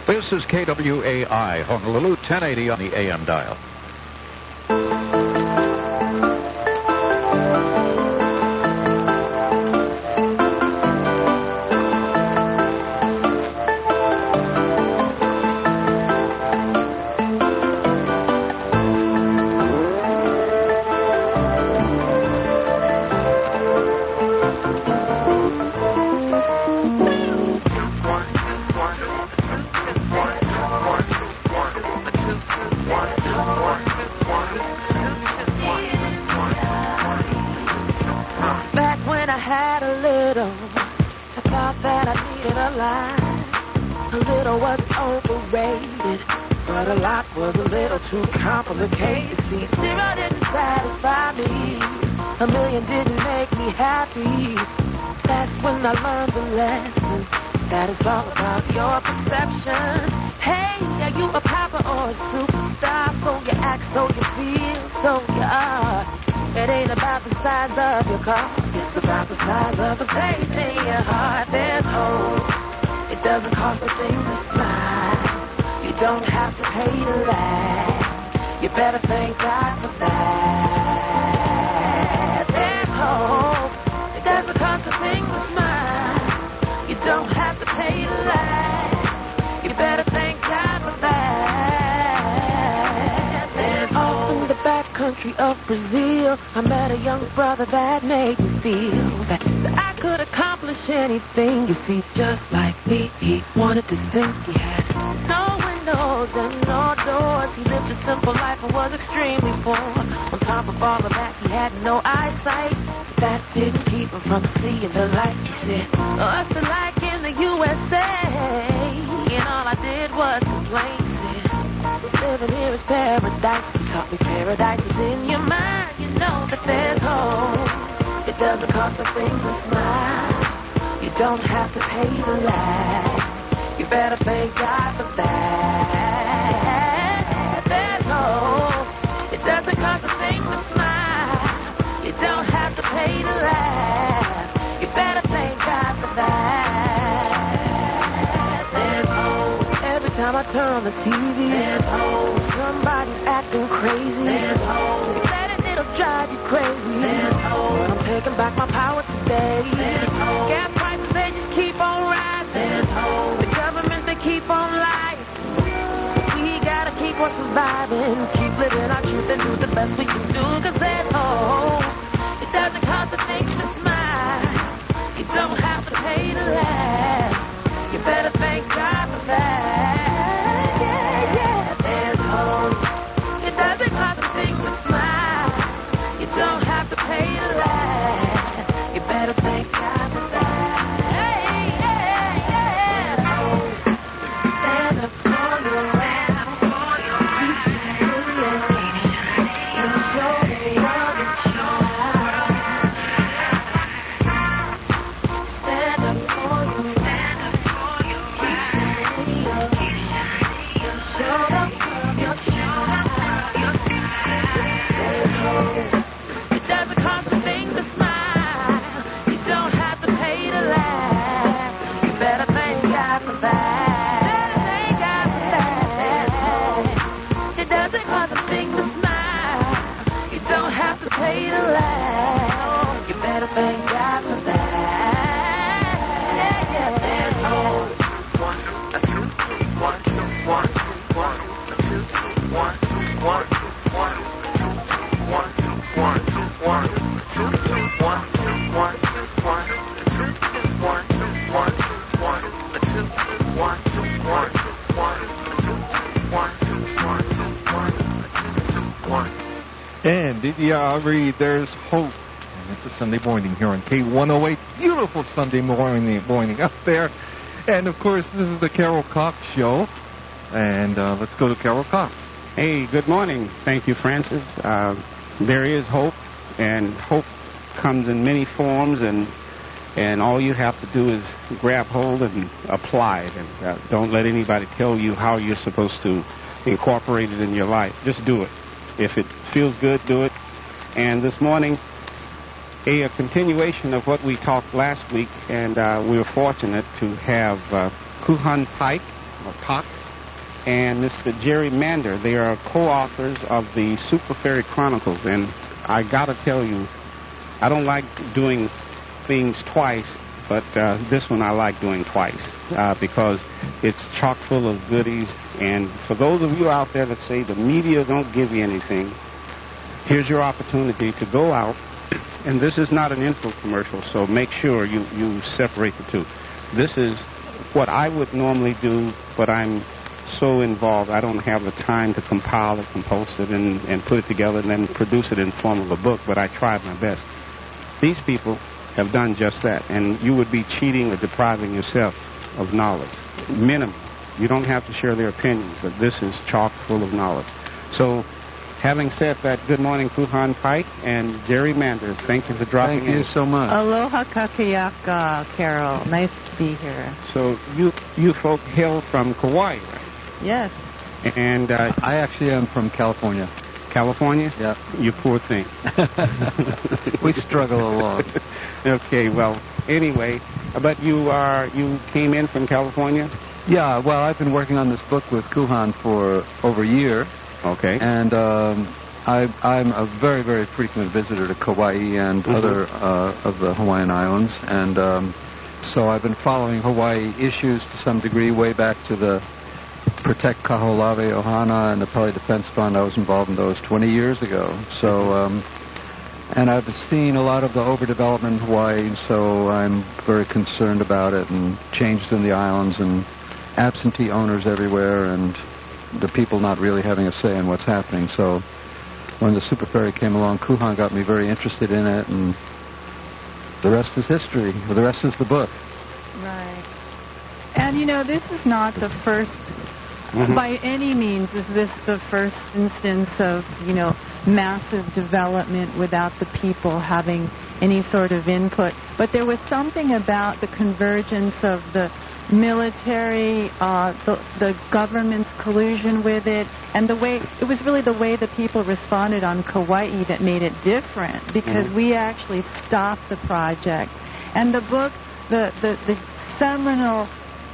This is KWAI, Honolulu, 1080 on the AM dial. Complicated. See, zero didn't satisfy me. A million didn't make me happy. That's when I learned the lesson that it's all about your perception. Hey, are you a popper or a superstar? So you act, so you feel, so you are. It ain't about the size of your car. It's about the size of the place in your heart. There's hope. It doesn't cost a thing to smile. You don't have to pay to laugh. You better thank God for that. There's hope. It doesn't cost a thing to smile. You don't have to pay to laugh. You better thank God for that. There's hope. In the back country of Brazil, I met a young brother that made me feel that I could accomplish anything. You see, just like me, he wanted to think. He had no windows and no doors. He lived a simple life and was extremely poor. On top of all of that, he had no eyesight. That didn't keep him from seeing the light. He said, oh, it's like in the USA. And all I did was complain. He said, living here is paradise. He taught me paradise is in your mind. You know that there's hope. It doesn't cost a thing to smile. You don't have to pay to laugh. You better thank God for that. There's hope. It doesn't cost a thing to smile. You don't have to pay to laugh. You better thank God for that. There's hope. Every time I turn on the TV, there's hope. Somebody's acting crazy. There's hope. It'll drive you crazy. There's hope. But I'm taking back my power today. There's hope. Gas prices, they just keep on rising. There's hope. The government, they keep on lying. We gotta keep on surviving. Keep living our truth and do the best we can do. Cause there's hope. It doesn't cost a thing to smile. You don't have to pay to laugh. You better thank God for that. Yeah, yeah. There's hope. It doesn't cost a thing to smile. You don't have to pay to laugh. You better thank God for that. Hey, yeah, yeah. Stand up for your right. You should show the world it's yours. Stand up for your right. Show the world your It doesn't cost a thing to smile. You don't have to pay to laugh. You better thank God for that. Thank God for that. It doesn't cost a thing to smile. You don't have to pay to laugh. You better thank God for that. Yeah, yeah. There's hope. 1, 2, 1, 2, 1, 2, 1, 2, 1, 2, 1, 2, 1, 2, 1. And Reed, there's hope. And it's a Sunday morning here on K108. Beautiful Sunday morning up there. And, of course, this is the Carol Cox Show. And let's go to Carol Cox. Hey, good morning. Thank you, Francis. There is hope, and hope comes in many forms, and all you have to do is grab hold and apply it. And don't let anybody tell you how you're supposed to incorporate it in your life. Just do it. If it feels good, do it. And this morning, a continuation of what we talked last week, and we were fortunate to have Kuhan Pike, or Talk, and Mr. Jerry Mander. They are co-authors of the Super Fairy Chronicles, and I gotta tell you, I don't like doing things twice, but this one I like doing twice because it's chock full of goodies. And for those of you out there that say the media don't give you anything, here's your opportunity to go out. And this is not an info commercial, so make sure you separate the two. This is what I would normally do, but I'm so involved I don't have the time to compile it, compose it, and put it together and then produce it in the form of a book, but I tried my best. These people have done just that, and you would be cheating or depriving yourself of knowledge. Minimum. You don't have to share their opinions, but this is chock full of knowledge. So, having said that, good morning, Kuhan Pike and Jerry Mander. Thank you for dropping in. Thank you so much. Aloha kakayaka, Carol. Nice to be here. So, you folk hail from Kauai, right? Yes. And I actually am from California. California? Yeah. You poor thing. We struggle along. Okay, well, anyway, but you came in from California? Yeah, well, I've been working on this book with Kuhan for over a year. Okay. And I'm a very, very frequent visitor to Kauai and other of the Hawaiian Islands. And so I've been following Hawaii issues to some degree way back to the Protect Kaho'olawe Ohana and the Pele Defense Fund. I was involved in those 20 years ago. So, and I've seen a lot of the overdevelopment in Hawaii, so I'm very concerned about it, and changes in the islands and absentee owners everywhere and the people not really having a say in what's happening. So when the Super Ferry came along, Kuhan got me very interested in it, and the rest is history. The rest is the book. Right. And, you know, this is not the first, by any means is this the first instance of, you know, massive development without the people having any sort of input. But there was something about the convergence of the military, the government's collusion with it, and the way, it was really the way the people responded on Kauai that made it different, because we actually stopped the project. And the book, the seminal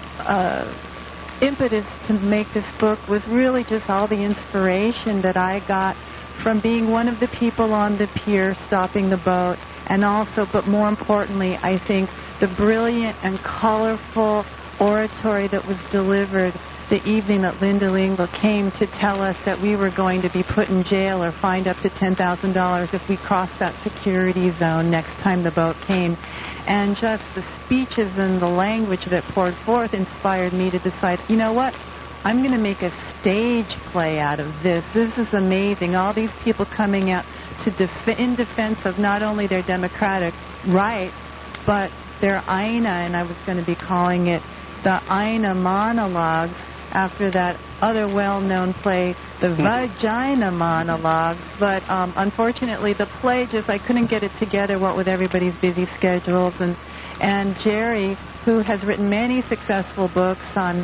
impetus to make this book was really just all the inspiration that I got from being one of the people on the pier stopping the boat, and also, but more importantly, I think, the brilliant and colorful oratory that was delivered the evening that Linda Lingle came to tell us that we were going to be put in jail or fined up to $10,000 if we crossed that security zone next time the boat came. And just the speeches and the language that poured forth inspired me to decide, you know what, I'm going to make a stage play out of this. This is amazing. All these people coming out to in defense of not only their democratic rights, but their Aina, and I was going to be calling it the Aina Monologues, after that other well-known play, the Vagina Monologues. But unfortunately, the play I couldn't get it together, what with everybody's busy schedules. And Jerry, who has written many successful books on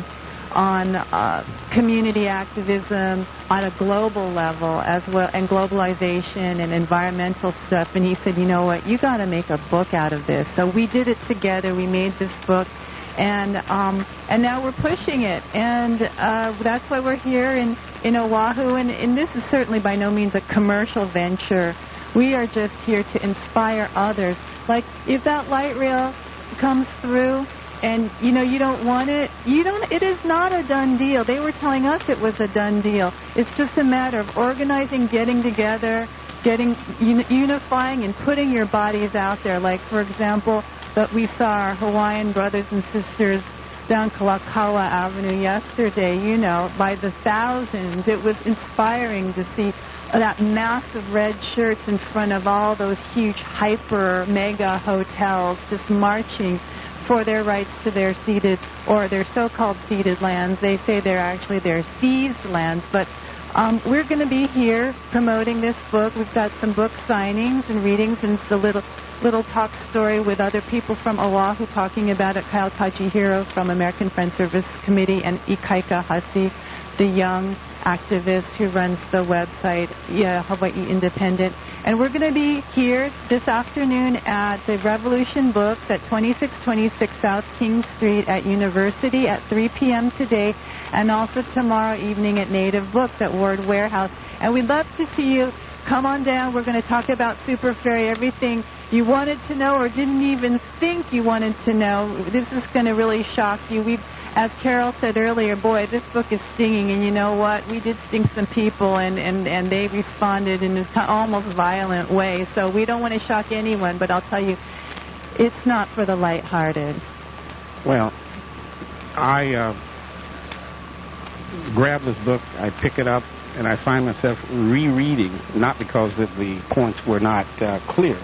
community activism on a global level as well, and globalization and environmental stuff, and he said, you know what, you got to make a book out of this. So we did it together. We made this book. And now we're pushing it, and that's why we're here in Oahu. And this is certainly by no means a commercial venture. We are just here to inspire others. Like, if that light rail comes through, and you know you don't want it, it is not a done deal. They were telling us it was a done deal. It's just a matter of organizing, getting together, unifying, and putting your bodies out there. Like, for example, that we saw our Hawaiian brothers and sisters down Kalakaua Avenue yesterday, you know, by the thousands. It was inspiring to see that massive red shirts in front of all those huge hyper mega hotels just marching for their rights to their ceded, or their so-called ceded lands. They say they're actually their seized lands, but we're going to be here promoting this book. We've got some book signings and readings, and the little talk story with other people from Oahu talking about it. Kyle Tajihiro from American Friends Service Committee, and Ikaika Hasi, the young activist who runs the website Hawaii Independent. And we're going to be here this afternoon at the Revolution Books at 2626 South King Street at University at 3 p.m. today. and also tomorrow evening at Native Books at Ward Warehouse. And we'd love to see you. Come on down. We're going to talk about Super Fairy, everything you wanted to know or didn't even think you wanted to know. This is going to really shock you. As Carol said earlier, boy, this book is stinging, and you know what? We did sting some people, and they responded in an almost violent way. So we don't want to shock anyone, but I'll tell you, it's not for the lighthearted. Well, I grab this book, I pick it up, and I find myself rereading, not because of the points were not clear.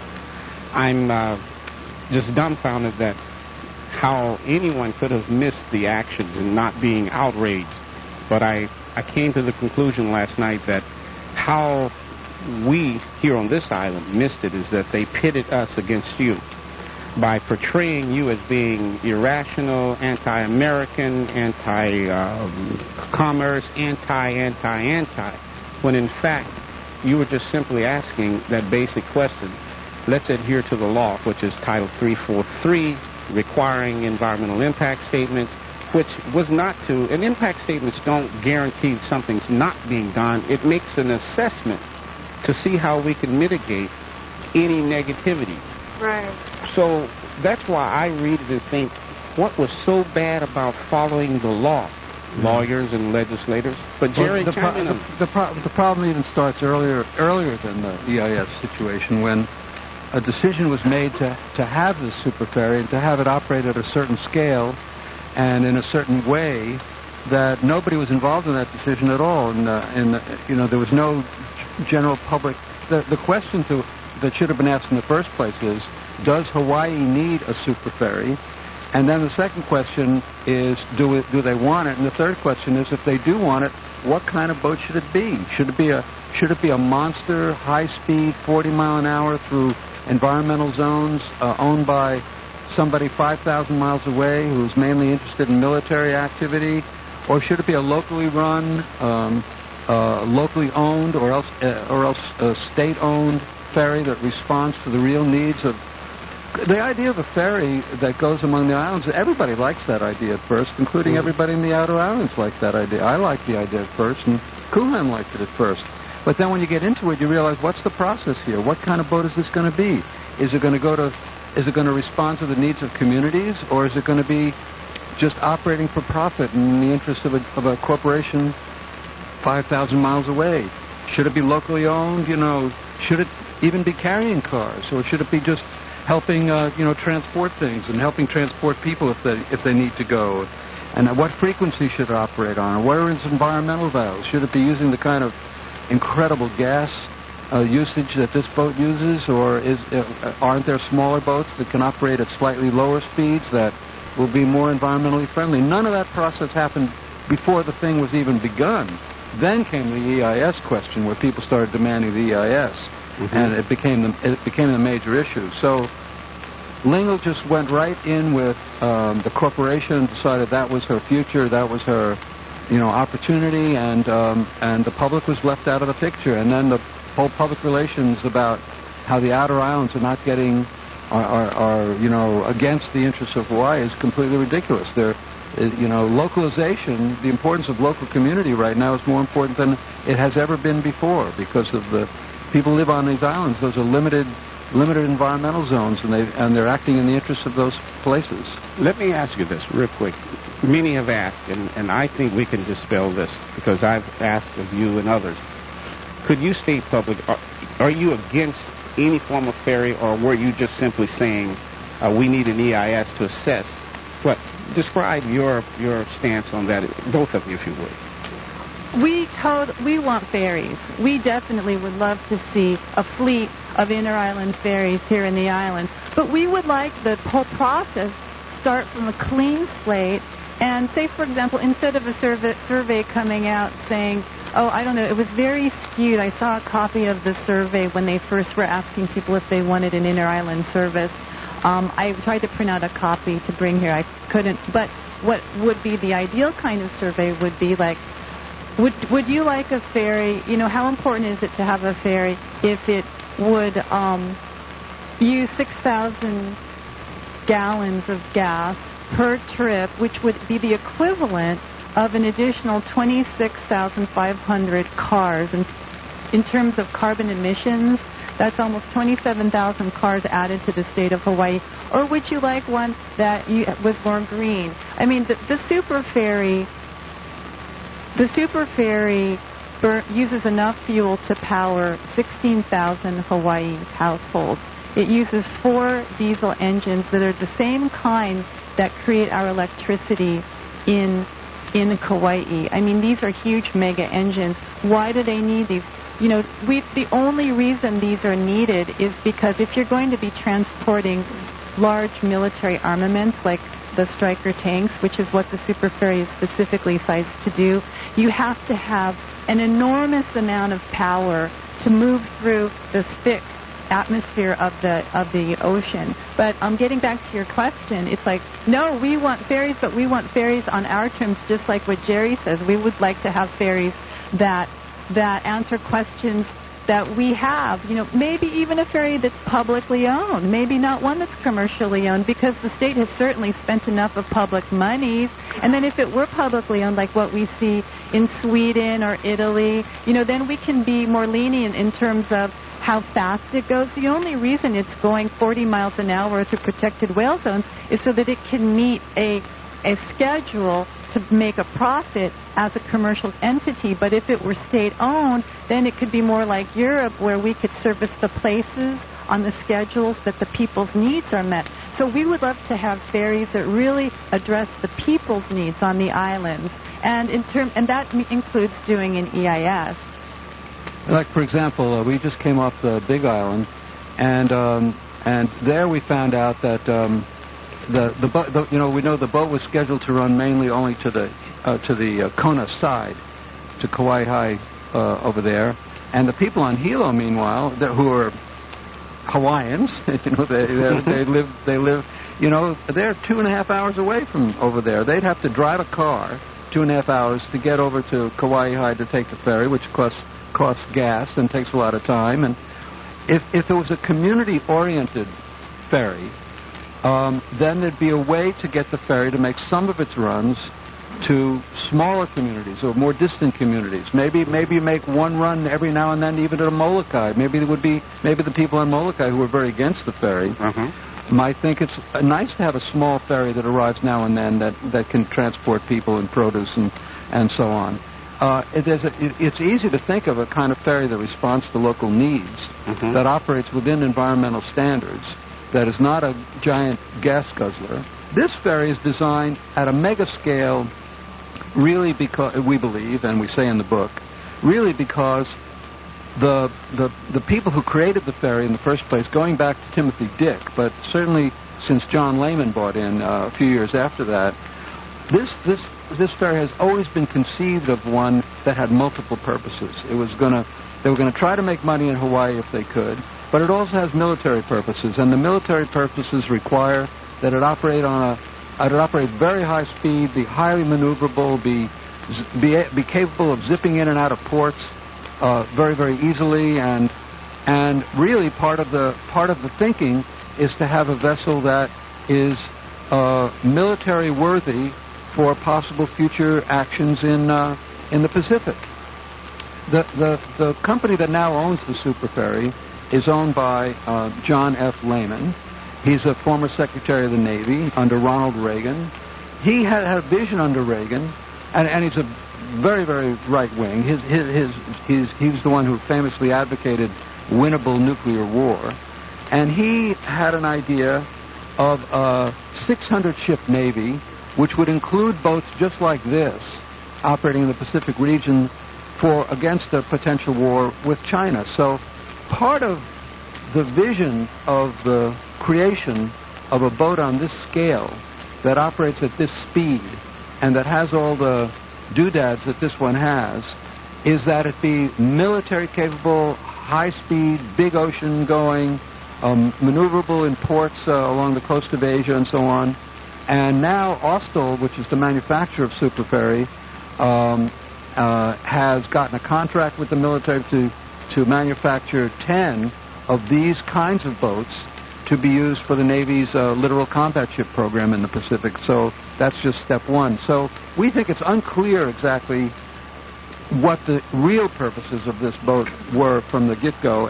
I'm just dumbfounded that how anyone could have missed the actions and not being outraged. But I came to the conclusion last night that how we here on this island missed it is that they pitted us against you by portraying you as being irrational, anti-American, anti-commerce, anti, when in fact you were just simply asking that basic question. Let's adhere to the law, which is Title 343, requiring environmental impact statements, which was not to, and impact statements don't guarantee something's not being done. It makes an assessment to see how we can mitigate any negativity. Right. So that's why I read it and think, what was so bad about following the law? Lawyers and legislators. But Jerry, the problem even starts earlier than the EIS situation, when a decision was made to have this Super Ferry and to have it operate at a certain scale and in a certain way that nobody was involved in that decision at all. And there was no general public. The question that should have been asked in the first place is, does Hawaii need a Super Ferry? And then the second question is, do they want it? And the third question is, if they do want it, what kind of boat should it be? Should it be a monster, high-speed, 40-mile-an-hour through environmental zones owned by somebody 5,000 miles away who's mainly interested in military activity? Or should it be a locally run, locally owned, or else a state-owned ferry that responds to the real needs of... The idea of a ferry that goes among the islands, everybody likes that idea at first, including everybody in the outer islands likes that idea. I liked the idea at first, and Kulan liked it at first. But then when you get into it, you realize, what's the process here? What kind of boat is this going to be? Is it going to respond to the needs of communities, or is it going to be just operating for profit in the interest of a corporation 5,000 miles away? Should it be locally owned? Should it even be carrying cars, or should it be just helping transport things and helping transport people if they need to go? And at what frequency should it operate on? Or what are its environmental values? Should it be using the kind of incredible gas usage that this boat uses, or aren't there smaller boats that can operate at slightly lower speeds that will be more environmentally friendly? None of that process happened before the thing was even begun. Then came the EIS question, where people started demanding the EIS, and it became the major issue. So Lingle just went right in with the corporation and decided that was her future, that was her opportunity, and the public was left out of the picture. And then the whole public relations about how the outer islands are not getting are against the interests of Hawaii is completely ridiculous. Localization, the importance of local community right now is more important than it has ever been before, because of the people live on these islands. Those are limited environmental zones, and they're acting in the interests of those places. Let me ask you this real quick. Many have asked, and I think we can dispel this because I've asked of you and others. Could you state public, are you against any form of ferry, or were you just simply saying we need an EIS to assess? What? Describe your stance on that, both of you, if you would. We want ferries. We definitely would love to see a fleet of inter-island ferries here in the island. But we would like the whole process start from a clean slate, and say, for example, instead of a survey coming out saying, it was very skewed. I saw a copy of the survey when they first were asking people if they wanted an inter-island service. I tried to print out a copy to bring here. I couldn't. But what would be the ideal kind of survey would be like, would you like a ferry? How important is it to have a ferry if it would use 6,000 gallons of gas per trip, which would be the equivalent of an additional 26,500 cars. And in terms of carbon emissions, that's almost 27,000 cars added to the state of Hawaii. Or would you like one that was more green? I mean, the super ferry uses enough fuel to power 16,000 Hawaii households. It uses 4 diesel engines that are the same kind that create our electricity in Kauai. I mean, these are huge mega engines. Why do they need these? You know, the only reason these are needed is because if you're going to be transporting large military armaments like the Stryker tanks, which is what the Super Ferry is specifically sized to do, you have to have an enormous amount of power to move through the thick atmosphere of the ocean. But getting back to your question, it's like, no, we want ferries, but we want ferries on our terms, just like what Jerry says. We would like to have ferries that answer questions that we have. You know, maybe even a ferry that's publicly owned, maybe not one that's commercially owned, because the state has certainly spent enough of public monies. And then if it were publicly owned, like what we see in Sweden or Italy, you know, then we can be more lenient in terms of how fast it goes. The only reason it's going 40 miles an hour through protected whale zones is so that it can meet a schedule to make a profit as a commercial entity. But if it were state-owned, then it could be more like Europe, where we could service the places on the schedules that the people's needs are met. So we would love to have ferries that really address the people's needs on the islands, and that includes doing an EIS. Like, for example, we just came off the Big Island, and there we found out that the boat, you know, we know the boat was scheduled to run mainly only to the Kona side, to Kauai High over there, and the people on Hilo, meanwhile, who are Hawaiians, you know, they live, you know, they're 2.5 hours away from over there. They'd have to drive a car 2.5 hours to get over to Kauai High to take the ferry, which costs gas and takes a lot of time. And if it was a community-oriented ferry, then there'd be a way to get the ferry to make some of its runs to smaller communities or more distant communities. Maybe make one run every now and then even to Molokai. Maybe the people on Molokai who are very against the ferry might think it's nice to have a small ferry that arrives now and then that can transport people and produce and so on. It's easy to think of a kind of ferry that responds to local needs, that operates within environmental standards, that is not a giant gas guzzler. This ferry is designed at a mega scale, really because, we believe, and we say in the book, really because the people who created the ferry in the first place, going back to Timothy Dick, but certainly since John Lehman bought in a few years after that, this ferry has always been conceived of one that had multiple purposes. They were going to try to make money in Hawaii if they could, but it also has military purposes, and the military purposes require that it operate very high speed, be highly maneuverable, be capable of zipping in and out of ports very, very easily, and really part of the thinking is to have a vessel that is military worthy for possible future actions in the Pacific. The company that now owns the Super Ferry is owned by John F. Lehman. He's a former Secretary of the Navy under Ronald Reagan. He had a vision under Reagan, and he's a very, very right wing. He's the one who famously advocated winnable nuclear war, and he had an idea of a 600-ship Navy, which would include boats just like this, operating in the Pacific region against a potential war with China. So part of the vision of the creation of a boat on this scale that operates at this speed and that has all the doodads that this one has is that it be military capable, high speed, big ocean going, maneuverable in ports along the coast of Asia and so on. And now Austal, which is the manufacturer of Super Ferry, has gotten a contract with the military to manufacture 10 of these kinds of boats to be used for the Navy's littoral combat ship program in the Pacific. So that's just step one. So we think it's unclear exactly what the real purposes of this boat were from the get-go,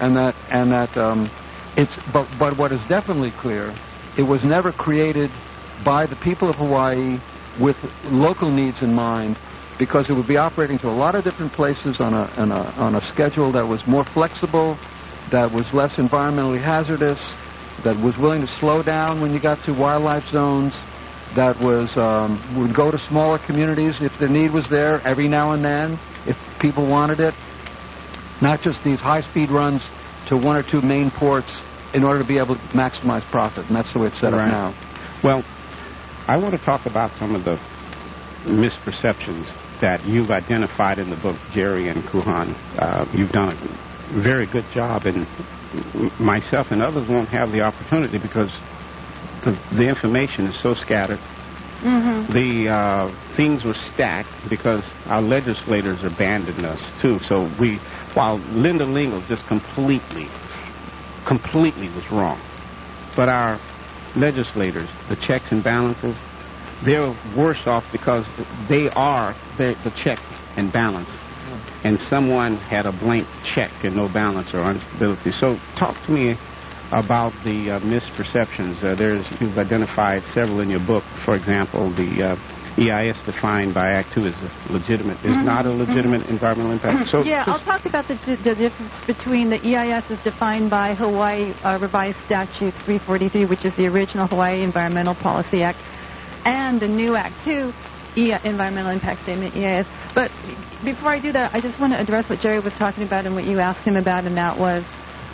but what is definitely clear, it was never created by the people of Hawaii with local needs in mind, because it would be operating to a lot of different places on a schedule that was more flexible, that was less environmentally hazardous, that was willing to slow down when you got to wildlife zones, that would go to smaller communities if the need was there every now and then, if people wanted it. Not just these high-speed runs to one or two main ports in order to be able to maximize profit, and that's the way it's set up now. Well, I want to talk about some of the misperceptions that you've identified in the book, Jerry and Kuhan. You've done a very good job, and myself and others won't have the opportunity because the information is so scattered. Mm-hmm. The things were stacked because our legislators abandoned us, too. So while Linda Lingle just completely was wrong, but our legislators, the checks and balances, they're worse off because they are the check and balance. And someone had a blank check and no balance or instability. So talk to me about the misperceptions. You've identified several in your book. For example, the EIS defined by Act 2 is not a legitimate environmental impact. So I'll talk about the difference between the EIS as defined by Hawaii Revised Statute 343, which is the original Hawaii Environmental Policy Act, and the new Act 2 Environmental Impact Statement, EIS. But before I do that, I just want to address what Jerry was talking about and what you asked him about, and that was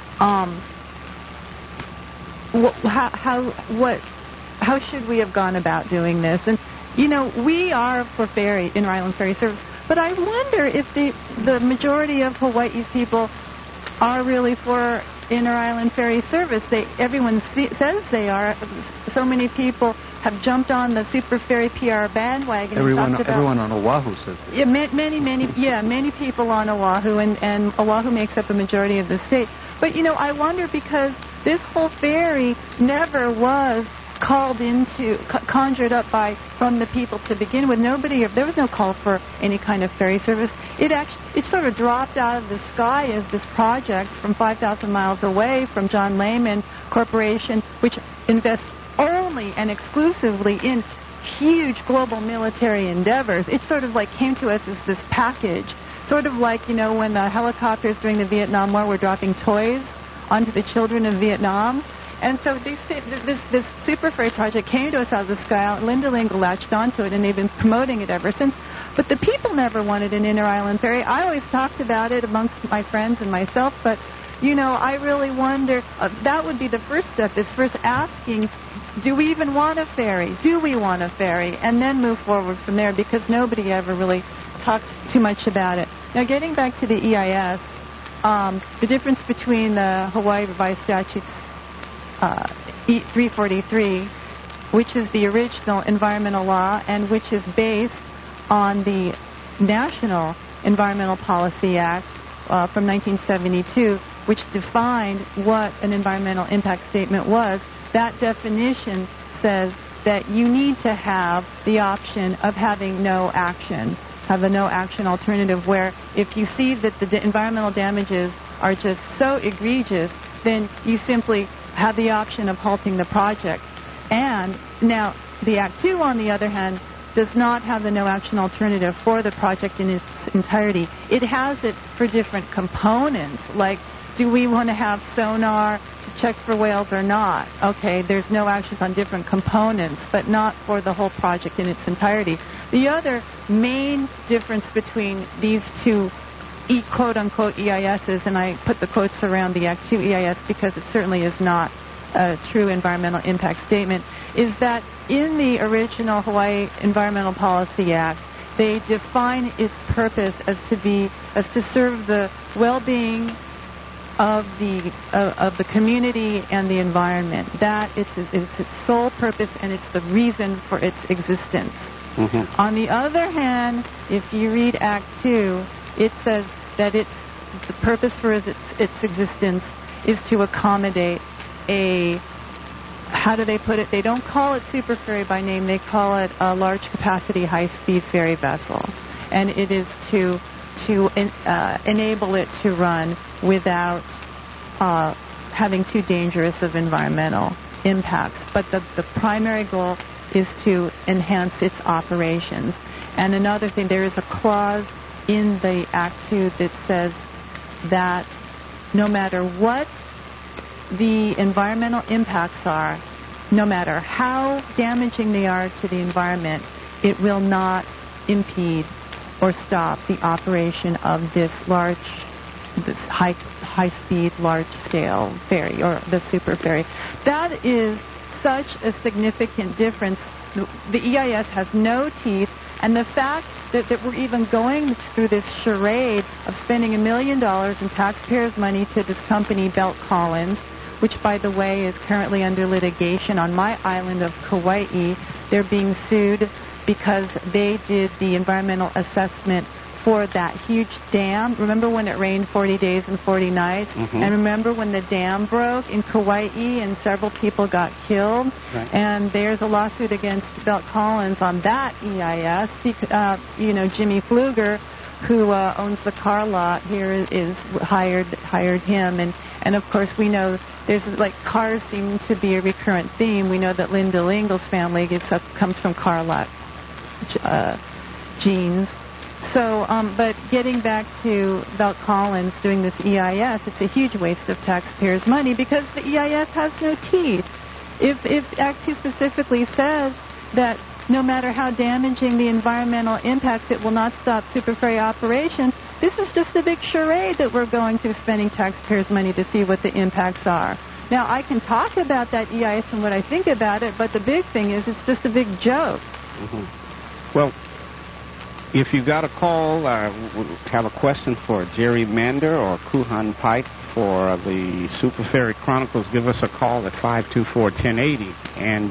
how should we have gone about doing this? And we are for Inner Island Ferry Service, but I wonder if the majority of Hawaii's people are really for Inner Island Ferry Service. Everyone says they are. So many people have jumped on the Super Ferry PR bandwagon. Everyone on Oahu says that. Yeah, many people on Oahu, and Oahu makes up a majority of the state. But I wonder, because this whole ferry never was conjured up from the people to begin with. There was no call for any kind of ferry service. It sort of dropped out of the sky as this project from 5,000 miles away from John Lehman Corporation, which invests only and exclusively in huge global military endeavors. It sort of came to us as this package, sort of like, when the helicopters during the Vietnam War were dropping toys onto the children of Vietnam. And so this Super Ferry project came to us out of the sky. Linda Lingle latched onto it, and they've been promoting it ever since. But the people never wanted an Inner Island Ferry. I always talked about it amongst my friends and myself, but, I really wonder, that would be the first step, is first asking, do we even want a ferry? Do we want a ferry? And then move forward from there, because nobody ever really talked too much about it. Now, getting back to the EIS, the difference between the Hawaii Revised Statutes 343, which is the original environmental law and which is based on the National Environmental Policy Act from 1972, which defined what an environmental impact statement was. That definition says that you need to have the option of having no action, have a no action alternative, where if you see that the environmental damages are just so egregious, then you simply have the option of halting the project. And now the Act 2, on the other hand, does not have the no-action alternative for the project in its entirety. It has it for different components, like, do we want to have sonar to check for whales or not? Okay, there's no actions on different components, but not for the whole project in its entirety. The other main difference between these two quote-unquote EISs, and I put the quotes around the Act 2 EIS because it certainly is not a true environmental impact statement, is that in the original Hawaii Environmental Policy Act, they define its purpose as to serve the well-being of the community and the environment. That it's its sole purpose, and it's the reason for its existence. Mm-hmm. On the other hand, if you read Act 2, it says that the purpose for its existence is to accommodate a how do they put it? They don't call it super ferry by name. They call it a large capacity high speed ferry vessel, and it is to enable it to run without having too dangerous of environmental impacts. But the primary goal is to enhance its operations. And another thing, there is a clause in the Act 2 that says that no matter what the environmental impacts are, no matter how damaging they are to the environment, it will not impede or stop the operation of this high-speed, large-scale ferry, or the super ferry. That is such a significant difference. The EIS has no teeth, and the fact that we're even going through this charade of spending $1 million in taxpayers' money to this company, Belt Collins, which, by the way, is currently under litigation on my island of Kauai. They're being sued because they did the environmental assessment for that huge dam. Remember when it rained 40 days and 40 nights? Mm-hmm. And remember when the dam broke in Kauai and several people got killed? Right. And there's a lawsuit against Belt Collins on that EIS. Jimmy Pfluger, who owns the car lot here, is hired him. And of course, we know there's cars seem to be a recurrent theme. We know that Linda Lingle's family comes from car lot genes. So, but getting back to Belt Collins doing this EIS, it's a huge waste of taxpayers' money because the EIS has no teeth. If Act 2 specifically says that no matter how damaging the environmental impacts, it will not stop super ferry operation, this is just a big charade that we're going through spending taxpayers' money to see what the impacts are. Now, I can talk about that EIS and what I think about it, but the big thing is it's just a big joke. Mm-hmm. Well, if you got a call, have a question for Jerry Mander or Kuhan Pike for the Super Ferry Chronicles, give us a call at 524-1080. And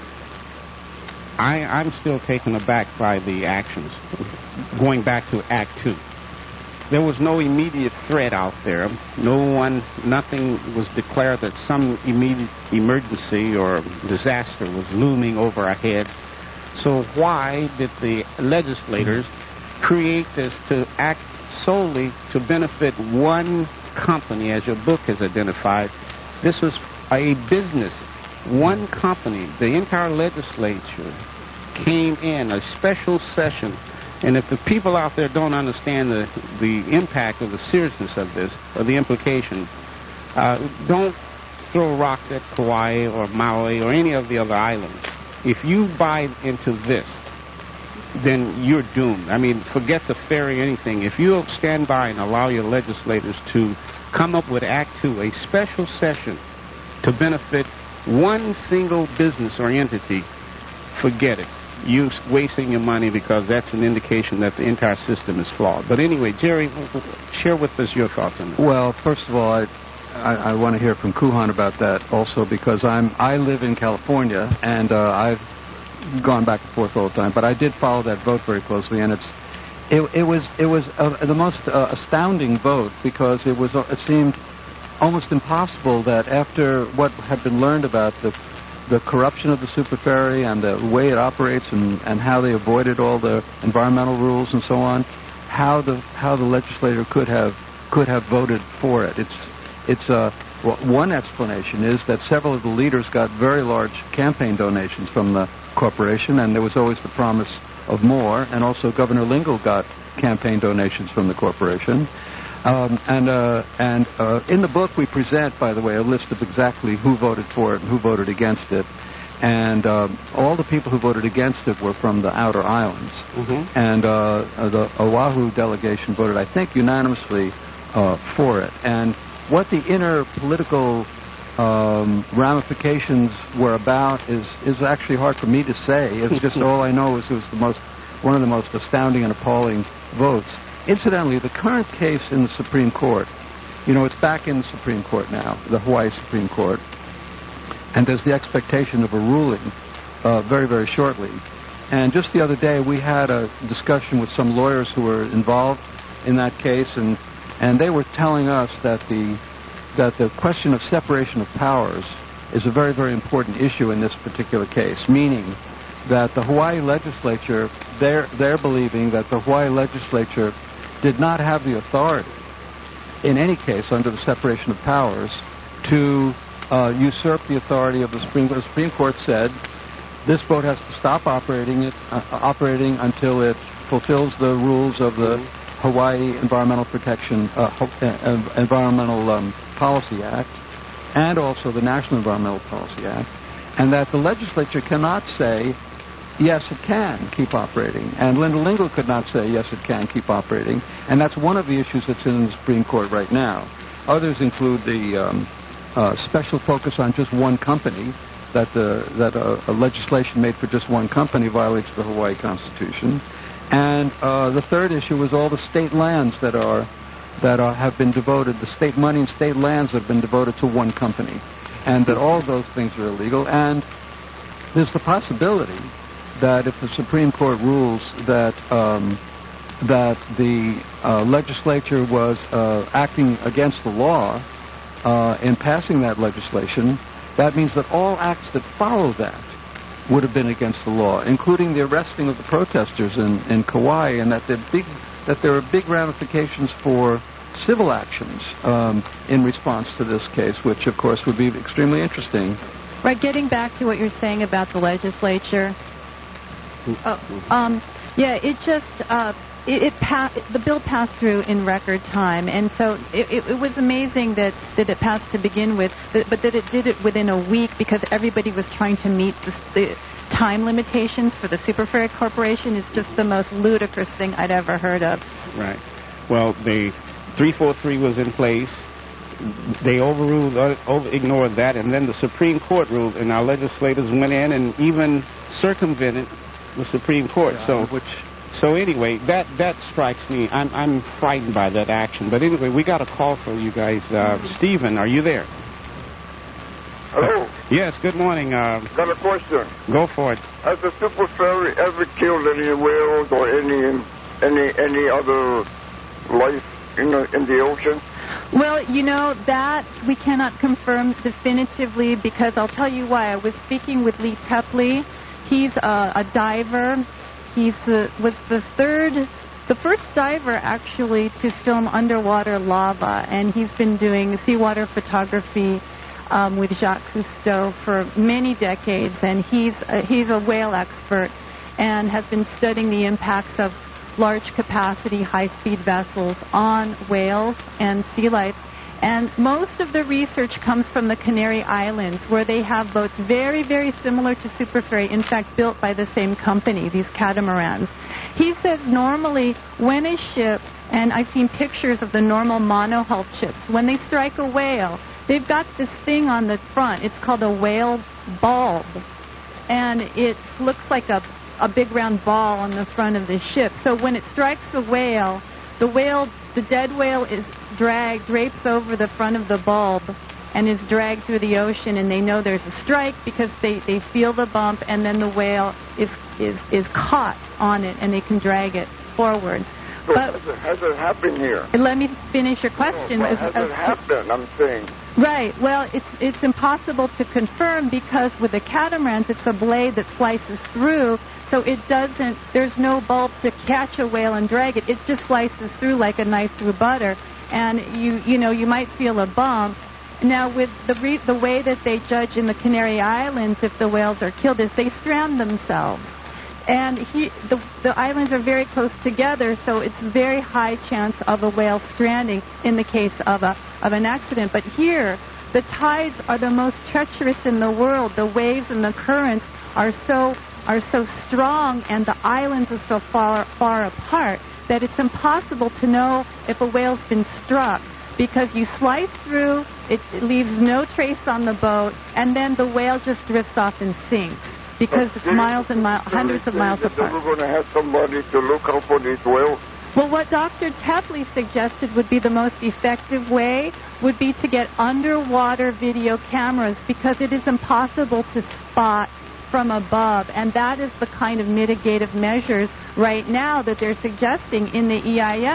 I'm still taken aback by the actions. Going back to Act 2. There was no immediate threat out there. Nothing was declared that some immediate emergency or disaster was looming over our heads. So why did the legislators create this to act solely to benefit one company, as your book has identified? This was a business, one company. The entire legislature came in a special session. And if the people out there don't understand the impact or the seriousness of this, or the implication, don't throw rocks at Kauai or Maui or any of the other islands. If you buy into this, then you're doomed. I mean, forget the ferry, anything. If you stand by and allow your legislators to come up with Act 2, a special session to benefit one single business or entity, forget it. You're wasting your money because that's an indication that the entire system is flawed. But anyway, Jerry, share with us your thoughts on that. Well, first of all, I want to hear from Kuhan about that also because I live in California and I've gone back and forth all the time. But I did follow that vote very closely, and it was the most astounding vote because it seemed almost impossible that after what had been learned about the corruption of the super ferry and the way it operates and how they avoided all the environmental rules and so on, how the legislator could have voted for it. One explanation is that several of the leaders got very large campaign donations from the corporation, and there was always the promise of more, and also Governor Lingle got campaign donations from the corporation. In the book we present, by the way, a list of exactly who voted for it and who voted against it. And all the people who voted against it were from the outer islands. Mm-hmm. And the Oahu delegation voted, I think, unanimously for it. And what the inner political ramifications were about is actually hard for me to say. It's just all I know is it was one of the most astounding and appalling votes. Incidentally, the current case in the Supreme Court, it's back in the Supreme Court now, the Hawaii Supreme Court, and there's the expectation of a ruling very, very shortly. And just the other day, we had a discussion with some lawyers who were involved in that case, and they were telling us that the question of separation of powers is a very, very important issue in this particular case, meaning that the Hawaii legislature, they're believing that the Hawaii legislature did not have the authority, in any case under the separation of powers, to usurp the authority of the Supreme Court. The Supreme Court said this boat has to stop operating until it fulfills the rules of the Hawaii Environmental Protection Environmental Policy Act, and also the National Environmental Policy Act, and that the legislature cannot say, yes, it can keep operating. And Linda Lingle could not say, yes, it can keep operating. And that's one of the issues that's in the Supreme Court right now. Others include the special focus on just one company, that a legislation made for just one company violates the Hawaii Constitution. And the third issue was all the state lands that have been devoted, the state money and state lands have been devoted to one company, and that all those things are illegal. And there's the possibility that if the Supreme Court rules that the legislature was acting against the law in passing that legislation, that means that all acts that follow that would have been against the law, including the arresting of the protesters in Kauai, and that there are big ramifications for civil actions in response to this case, which, of course, would be extremely interesting. Right, getting back to what you're saying about the legislature. The bill passed through in record time, and so it was amazing that it passed to begin with, but that it did it within a week because everybody was trying to meet the time limitations for the Super Ferry Corporation. Is just the most ludicrous thing I'd ever heard of. Right. Well, the 343 was in place. They ignored that, and then the Supreme Court ruled, and our legislators went in and even circumvented the Supreme Court. So anyway, that strikes me. I'm frightened by that action. But anyway, we got a call for you guys. Stephen, are you there? Hello. Yes. Good morning. Got a question. Go for it. Has the Super Ferry ever killed any whales or any other life in the ocean? Well, that we cannot confirm definitively because I'll tell you why. I was speaking with Lee Tepley. He's a diver. He was the first diver actually to film underwater lava, and he's been doing seawater photography with Jacques Cousteau for many decades, and he's a whale expert and has been studying the impacts of large capacity, high-speed vessels on whales and sea life. And most of the research comes from the Canary Islands, where they have boats very, very similar to Super Ferry, in fact, built by the same company, these catamarans. He says normally when a ship, and I've seen pictures of the normal monohull ships, when they strike a whale, they've got this thing on the front. It's called a whale bulb. And it looks like a big round ball on the front of the ship. So when it strikes the dead whale is drapes over the front of the bulb and is dragged through the ocean, and they know there's a strike because they feel the bump, and then the whale is caught on it, and they can drag it forward. So has it happened here? Let me finish your question. Has it happened, I'm saying? Right. Well, it's impossible to confirm because with the catamarans, it's a blade that slices through, so there's no bulb to catch a whale and drag it. It just slices through like a knife through butter, and you might feel a bump. Now, with the way that they judge in the Canary Islands if the whales are killed is they strand themselves. And the islands are very close together, so it's very high chance of a whale stranding in the case of an accident. But here, the tides are the most treacherous in the world. The waves and the currents are so strong, and the islands are so far apart that it's impossible to know if a whale's been struck, because you slice through, it leaves no trace on the boat, and then the whale just drifts off and sinks. Because it's miles and hundreds of miles apart. We're going to have somebody to look out for these whales. Well, what Dr. Tepley suggested would be the most effective way would be to get underwater video cameras, because it is impossible to spot from above, and that is the kind of mitigative measures right now that they're suggesting in the EIS,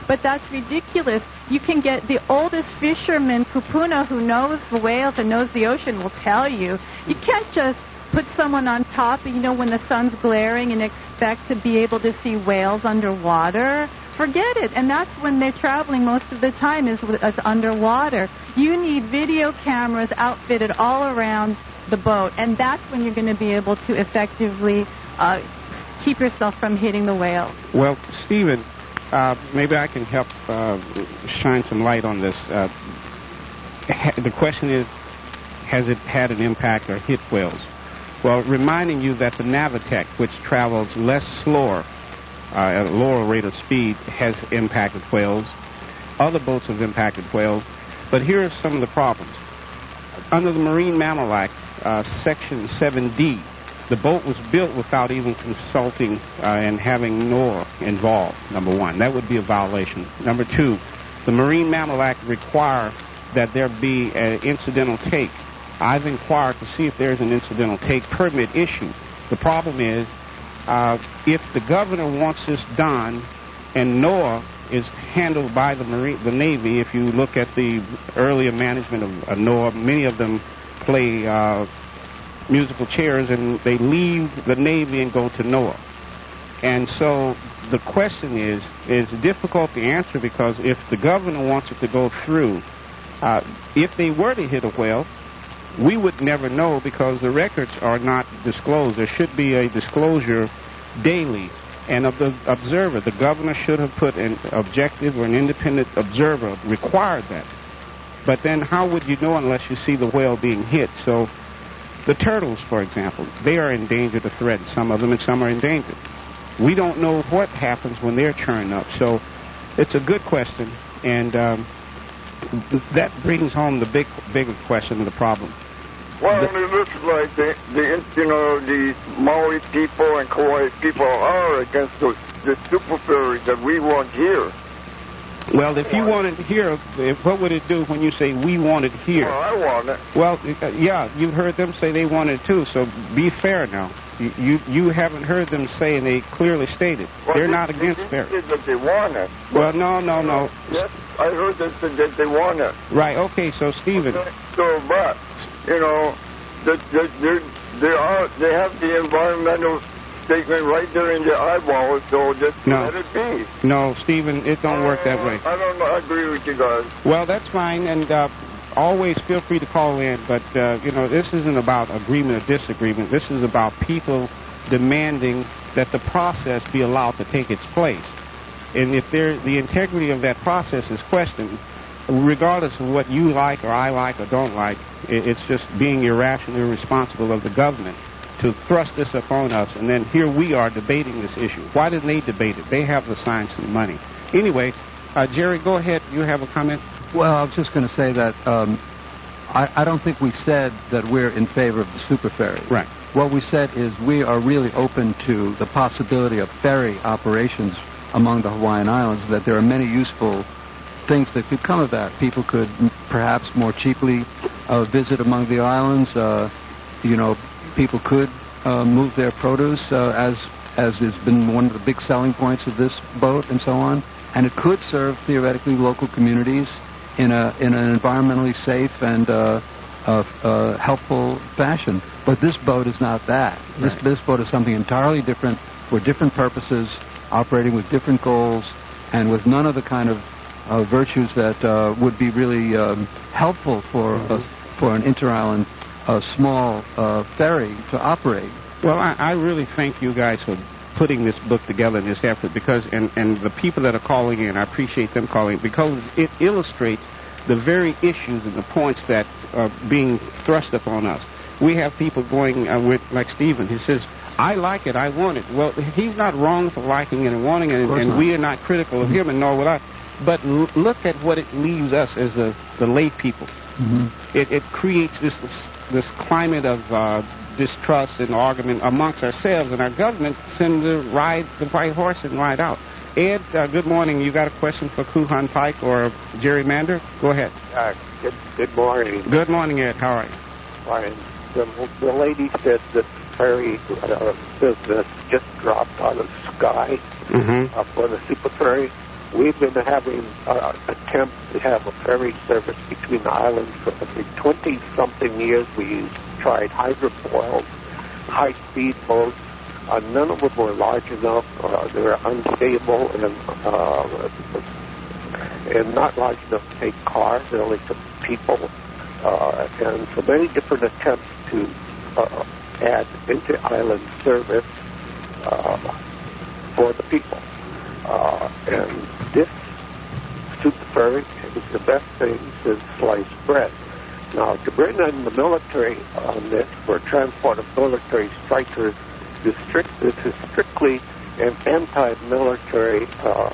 But that's ridiculous. You can get the oldest fisherman, Kupuna, who knows the whales and knows the ocean, will tell you. You can't just put someone on top, when the sun's glaring and expect to be able to see whales underwater. Forget it. And that's when they're traveling most of the time is underwater. You need video cameras outfitted all around the boat, and that's when you're going to be able to effectively keep yourself from hitting the whale. Well, Stephen, maybe I can help shine some light on this. The question is, has it had an impact or hit whales? Well, reminding you that the Navitec, which travels slower, at a lower rate of speed, has impacted whales. Other boats have impacted whales. But here are some of the problems. Under the Marine Mammal Act, Section 7D, the boat was built without even consulting and having NOAA involved, number one. That would be a violation. Number two, the Marine Mammal Act requires that there be an incidental take. I've inquired to see if there's an incidental take permit issue. The problem is, if the governor wants this done, and NOAA is handled by the Navy, if you look at the earlier management of NOAA, many of them play musical chairs, and they leave the Navy and go to NOAA. And so the question is difficult to answer, because if the governor wants it to go through, if they were to hit a whale, we would never know, because the records are not disclosed. There should be a disclosure daily. And of the observer, the governor should have put an objective or an independent observer, required that. But then how would you know unless you see the whale being hit? So the turtles, for example, they are endangered or threatened, some of them, and some are endangered. We don't know what happens when they're churned up. So it's a good question, and that brings home the bigger question of the problem. Well, it looks like the Maui people and Kauai people are against the super ferry that we want here. Well, if you want it here, what would it do when you say we want it here? Well, I want it. Well, yeah, you heard them say they want it too, so be fair now. You haven't heard them say, and they clearly stated, they're not against ferry. They said that they want it. Well, no. Yes, I heard them say that they want it. Right, okay, so Stephen. But, they have the environmental statement right there in the eyeball, so just let it be. No, Stephen, it don't work that way. I don't know. I agree with you guys. Well, that's fine, and always feel free to call in, but, this isn't about agreement or disagreement. This is about people demanding that the process be allowed to take its place. And if the integrity of that process is questioned, regardless of what you like or I like or don't like, it's just being irrational, irresponsible of the government to thrust this upon us, and then here we are debating this issue. Why didn't they debate it? They have the science and the money. Anyway, Jerry, go ahead. You have a comment? Well, I was just going to say that I don't think we said that we're in favor of the super ferry. Right. What we said is we are really open to the possibility of ferry operations among the Hawaiian Islands, that there are many useful things that could come of that. People could perhaps more cheaply visit among the islands. People could move their produce, as has been one of the big selling points of this boat, and so on. And it could serve theoretically local communities in an environmentally safe and helpful fashion. But this boat is not that. Right. This boat is something entirely different, for different purposes, operating with different goals, and with none of the kind of virtues that would be really helpful for an inter-island small ferry to operate. Well, I really thank you guys for putting this book together in this effort, because and the people that are calling in, I appreciate them calling, because it illustrates the very issues and the points that are being thrust upon us. We have people going with, like Stephen, he says, I like it, I want it. Well, he's not wrong for liking it and wanting it, and we are not critical of him, and nor would I. But look at what it leaves us as the lay people. Mm-hmm. It creates this climate of distrust and argument amongst ourselves, and our government send to ride the white horse and ride out. Ed, good morning. You got a question for Kuhan Pike or Jerry Mander? Go ahead. Good morning. Good morning, Ed. How are you? Fine. The lady said that ferry business just dropped out of the sky for the super ferry. we've been having attempts to have a ferry service between the islands for 20-something years. We tried hydrofoils, high-speed boats. None of them were large enough. They were unstable and not large enough to take cars. They only took people. And so many different attempts to add inter-island service for the people. And this super ferry is the best thing since sliced bread. Now, to bring in the military on this for transport of military strikers, this is strictly an anti-military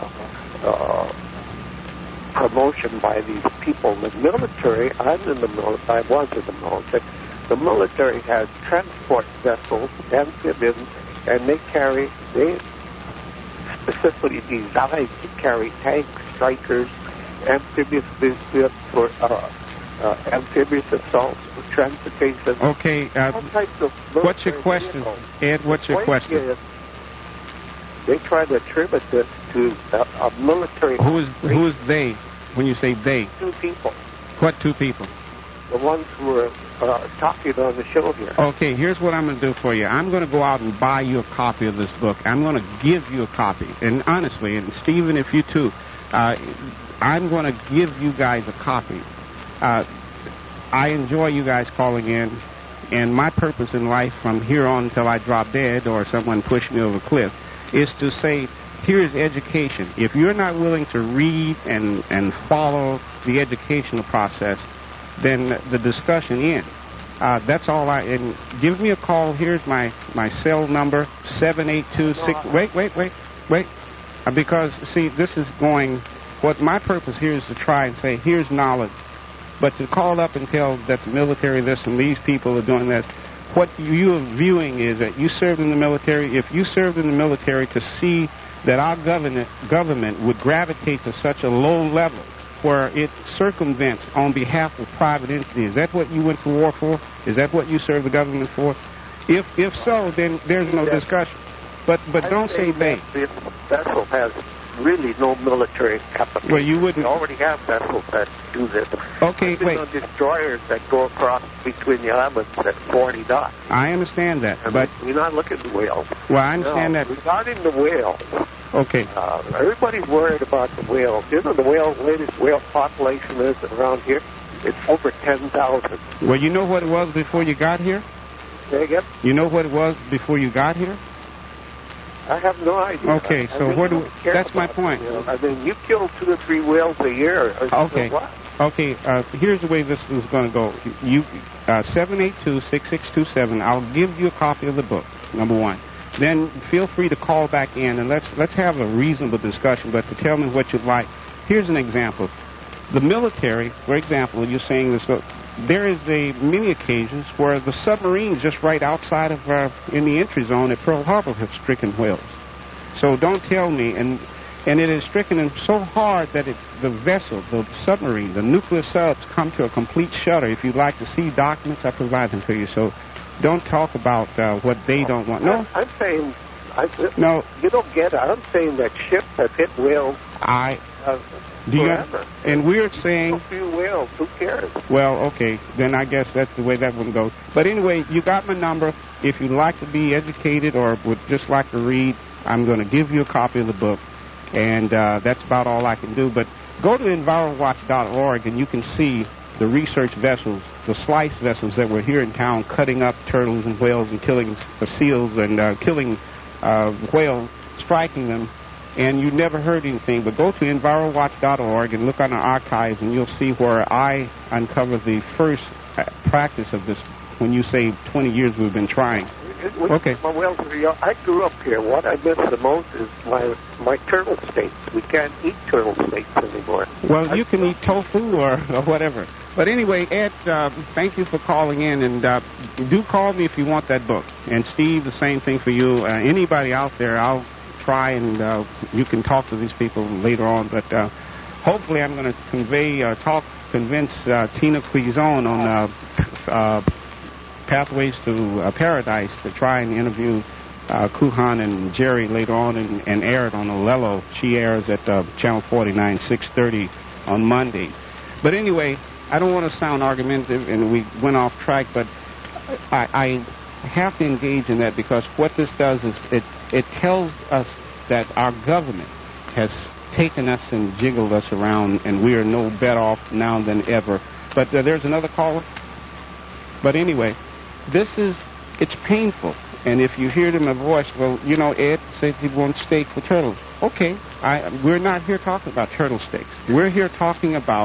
promotion by these people. The military, I was in the military. The military has transport vessels, amphibians, and they specifically designed to carry tanks, strikers, amphibious business for amphibious assaults, for transportation. Okay, all types of what's your question, Ed? What's your question? They try to attribute this to a military. Who is they? When you say they, two people. What two people? The ones who are talking on the show here. Okay, here's what I'm going to do for you. I'm going to go out and buy you a copy of this book. I'm going to give you a copy. And honestly, and Stephen, if you too, I'm going to give you guys a copy. I enjoy you guys calling in, and my purpose in life from here on until I drop dead or someone push me over a cliff is to say, here's education. If you're not willing to read and follow the educational process, then the discussion ends. That's all and give me a call. Here's my cell number, 782-6... Wait. Because, see, this is going... What my purpose here is to try and say, here's knowledge. But to call up and tell that the military this and these people are doing this, what you are viewing is that you served in the military. If you served in the military to see that our government would gravitate to such a low level where it circumvents on behalf of private entities, is that what you went to war for? Is that what you served the government for? If so, then there's no discussion. But don't say they. This vessel has really no military capability. Well, you wouldn't. We already have vessels that do this. Okay, wait. On destroyers that go across between the islands at 40 knots. I understand that, but we're not looking at whales. Well, I understand that. Regarding the whales. Okay. Everybody's worried about the whales. You know the latest whale population is around here? It's over 10,000. Well, you know what it was before you got here? Say again? You know what it was before you got here? I have no idea. Okay, so that's my point. I mean, you kill 2 or 3 whales a year. Okay. Okay, here's the way this is going to go. You 782-6627. I'll give you a copy of the book, number one. Then feel free to call back in and let's have a reasonable discussion. But to tell me what you'd like, here's an example. The military, for example, you're saying this. There is many occasions where the submarines just right outside of in the entry zone at Pearl Harbor have stricken whales. So don't tell me, and it is stricken them so hard that the vessel, the submarine, the nuclear subs come to a complete shudder. If you'd like to see documents, I provide them for you. So don't talk about what they don't want. No, I'm saying. No, you don't get it. I'm saying that ships have hit whales. Forever. And we're saying... A few whales, who cares? Well, okay, then I guess that's the way that one goes. But anyway, you got my number. If you'd like to be educated or would just like to read, I'm going to give you a copy of the book. And that's about all I can do. But go to EnviroWatch.org and you can see the research vessels, the slice vessels that were here in town cutting up turtles and whales and killing seals and killing whales, striking them. And you never heard anything, but go to EnviroWatch.org and look on our archives, and you'll see where I uncovered the first practice of this. When you say 20 years we've been trying. Okay. Well, I grew up here. What I miss the most is my turtle steaks. We can't eat turtle steaks anymore. Well, you can eat tofu or whatever. But anyway, Ed, thank you for calling in, and do call me if you want that book. And Steve, the same thing for you. Anybody out there, I'll try and you can talk to these people later on, but hopefully I'm going to convince Tina Cuison on Pathways to Paradise to try and interview Kuhan and Jerry later on and aired on Olelo. She airs at Channel 49, 6:30 on Monday. But anyway, I don't want to sound argumentative, and we went off track, but I have to engage in that because what this does is it tells us that our government has taken us and jiggled us around, and we are no better off now than ever. But there's another caller. But anyway, it's painful. And if you hear it in my voice, well, you know, Ed says he wants steak for turtles. Okay, we're not here talking about turtle steaks. We're here talking about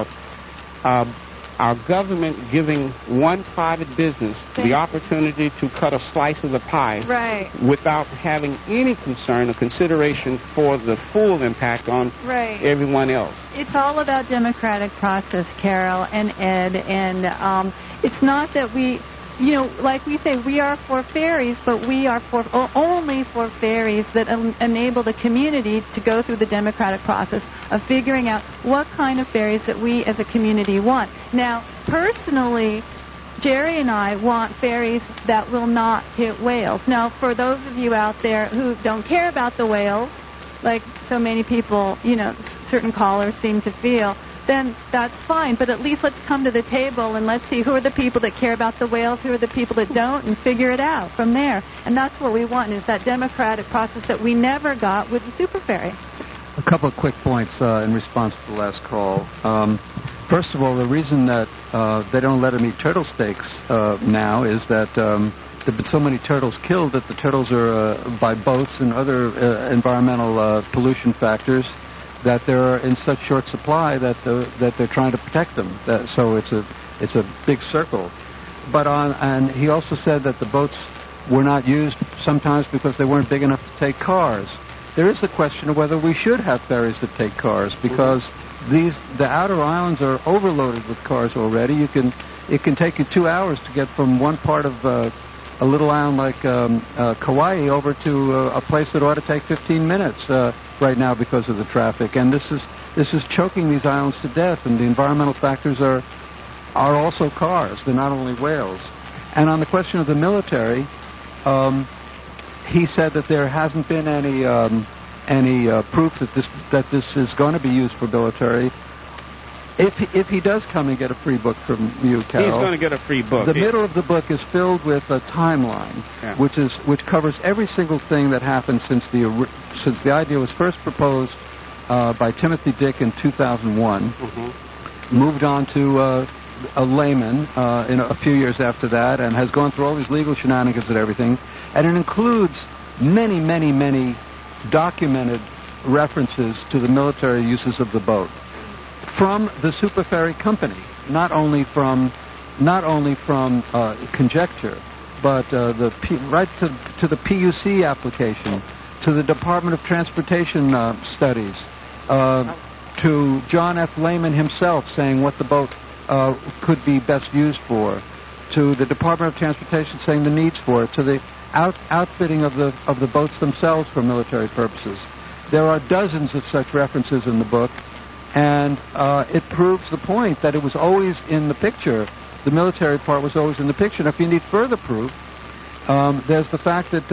our government giving one private business the opportunity to cut a slice of the pie without having any concern or consideration for the full impact on everyone else. It's all about democratic process, Carol and Ed, and it's not that we... You know, like we say, we are for ferries, but we are only for ferries that enable the community to go through the democratic process of figuring out what kind of ferries that we as a community want. Now, personally, Jerry and I want ferries that will not hit whales. Now, for those of you out there who don't care about the whales, like so many people, you know, certain callers seem to feel, then that's fine. But at least let's come to the table and let's see who are the people that care about the whales, who are the people that don't, and figure it out from there. And that's what we want, is that democratic process that we never got with the super ferry. A couple of quick points in response to the last call. First of all, the reason that they don't let them eat turtle steaks now is that there have been so many turtles killed that the turtles are by boats and other environmental pollution factors that they're in such short supply that they're trying to protect them. So it's a big circle. And he also said that the boats were not used sometimes because they weren't big enough to take cars. There is the question of whether we should have ferries that take cars, because the outer islands are overloaded with cars already. It can take you 2 hours to get from one part of a little island like Kauai over to a place that ought to take 15 minutes right now because of the traffic. And this is choking these islands to death. And the environmental factors are also cars. They're not only whales. And on the question of the military, he said that there hasn't been any proof that this is going to be used for military. If he does come and get a free book from you, Carol, he's going to get a free book. The middle of the book is filled with a timeline, which covers every single thing that happened since the idea was first proposed by Timothy Dick in 2001. Moved on to a layman in a few years after that, and has gone through all these legal shenanigans and everything. And it includes many, many, many documented references to the military uses of the boat from the Super Ferry Company, not only from conjecture, but right to the PUC application, to the Department of Transportation studies, to John F. Lehman himself saying what the boat could be best used for, to the Department of Transportation saying the needs for it, to the outfitting of the boats themselves for military purposes. There are dozens of such references in the book, and it proves the point that it was always in the picture. The military part was always in the picture. And if you need further proof, there's the fact that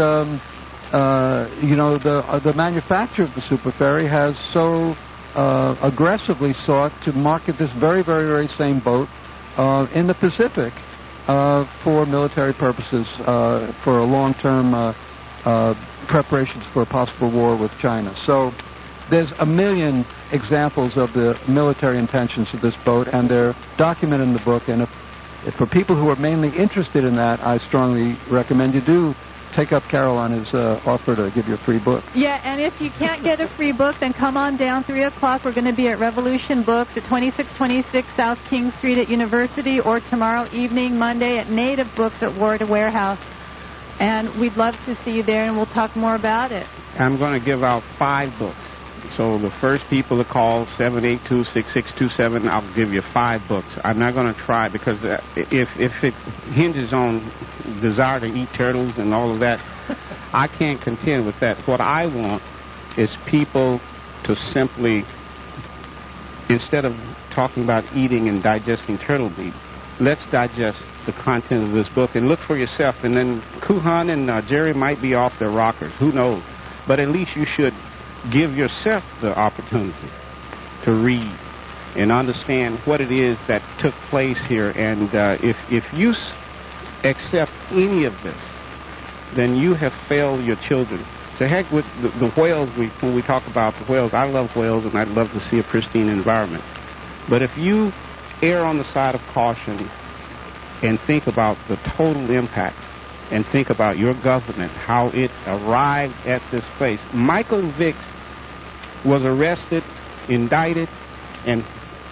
the manufacturer of the Super Ferry has so aggressively sought to market this very, very, very same boat in the Pacific for military purposes, for a long-term preparations for a possible war with China. So there's a million examples of the military intentions of this boat, and they're documented in the book. And if for people who are mainly interested in that, I strongly recommend you do take up Carol on his offer to give you a free book. Yeah, and if you can't get a free book, then come on down 3 o'clock. We're going to be at Revolution Books at 2626 South King Street at University, or tomorrow evening, Monday, at Native Books at Ward Warehouse. And we'd love to see you there, and we'll talk more about it. I'm going to give out 5 books. So the first people to call, 782-6627, I'll give you 5 books. I'm not going to try, because if it hinges on desire to eat turtles and all of that, I can't contend with that. What I want is people to simply, instead of talking about eating and digesting turtle meat, let's digest the content of this book and look for yourself. And then Kuhan and Jerry might be off their rockers. Who knows? But at least you should give yourself the opportunity to read and understand what it is that took place here. And if you accept any of this, then you have failed your children. To heck with the whales. When we talk about the whales, I love whales and I'd love to see a pristine environment. But if you err on the side of caution and think about the total impact and think about your government, how it arrived at this place. Michael Vick was arrested, indicted, and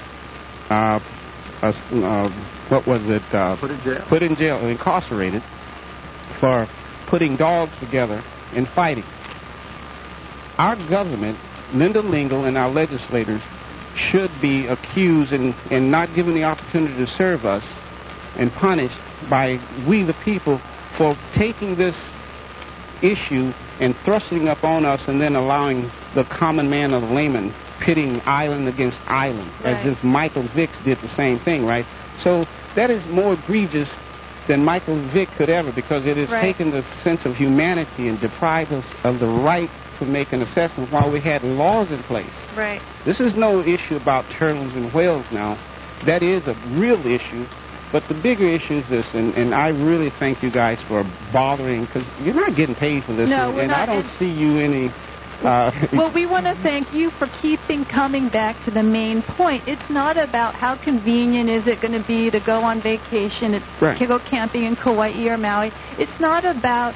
put in jail, incarcerated for putting dogs together and fighting. Our government, Linda Lingle, and our legislators should be accused and not given the opportunity to serve us and punished by we the people for taking this issue and thrusting up on us and then allowing the common man or the layman pitting island against island, as if Michael Vick did the same thing, right? So that is more egregious than Michael Vick could ever, because it has taken the sense of humanity and deprived us of the right to make an assessment while we had laws in place. Right. This is no issue about turtles and whales now. That is a real issue. But the bigger issue is this, and I really thank you guys for bothering, because you're not getting paid for this, and I don't see you any... well, we want to thank you for coming back to the main point. It's not about how convenient is it going to be to go on vacation, to go camping in Kauai or Maui. It's not about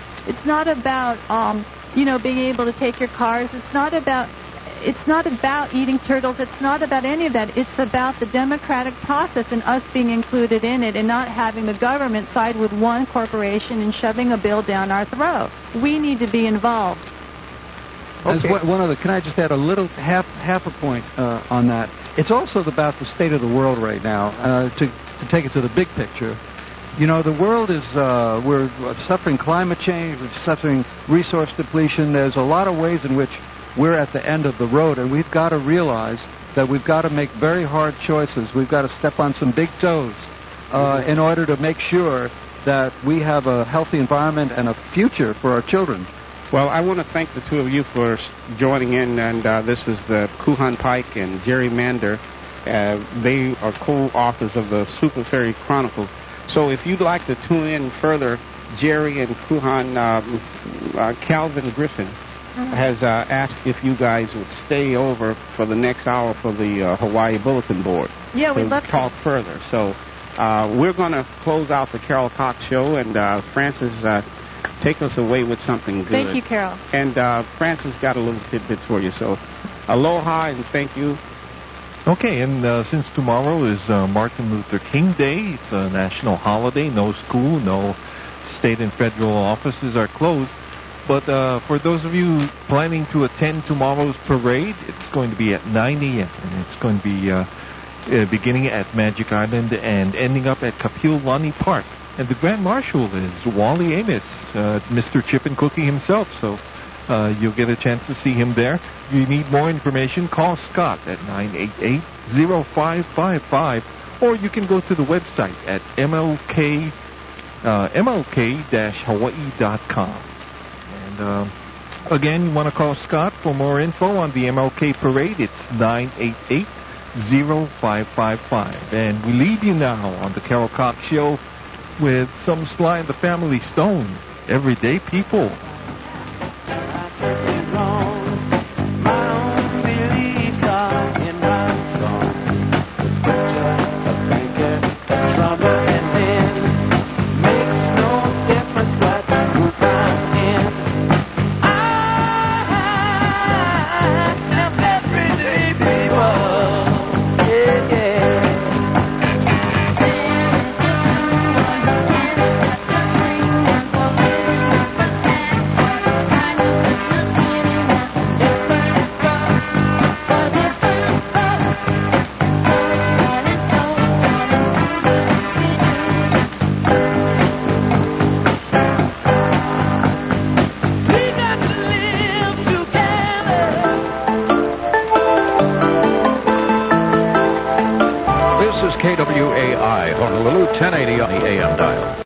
being able to take your cars. It's not about eating turtles. It's not about any of that. It's about the democratic process and us being included in it and not having the government side with one corporation and shoving a bill down our throat. We need to be involved. Okay. Can I just add a little half a point on that? It's also about the state of the world right now. To take it to the big picture, the world is we're suffering climate change, we're suffering resource depletion. There's a lot of ways in which we're at the end of the road, and we've got to realize that we've got to make very hard choices. We've got to step on some big toes in order to make sure that we have a healthy environment and a future for our children. Well, I want to thank the two of you for joining in, and this was Kuhan Pike and Jerry Mander. They are co-authors of the Super Fairy Chronicles. So if you'd like to tune in further, Jerry and Kuhan, Calvin Griffin has asked if you guys would stay over for the next hour for the Hawaii Bulletin Board. Yeah, we'd love to talk further. So we're going to close out the Carol Cox Show, and Francis, take us away with something good. Thank you, Carol. And Francis got a little tidbit for you. So aloha and thank you. Okay, and since tomorrow is Martin Luther King Day, it's a national holiday, no school, no state and federal offices are closed. But for those of you planning to attend tomorrow's parade, it's going to be at 9 a.m. and it's going to be beginning at Magic Island and ending up at Kapiolani Park. And the Grand Marshal is Wally Amos, Mr. Chip and Cookie himself, so you'll get a chance to see him there. If you need more information, call Scott at 988-0555, or you can go to the website at mlk-hawaii.com. And again, you want to call Scott for more info on the MLK Parade. It's 988-0555. And we leave you now on the Carol Cox Show with some Sly and the Family Stone, Everyday People. WAI, Honolulu, 1080 on the AM dial.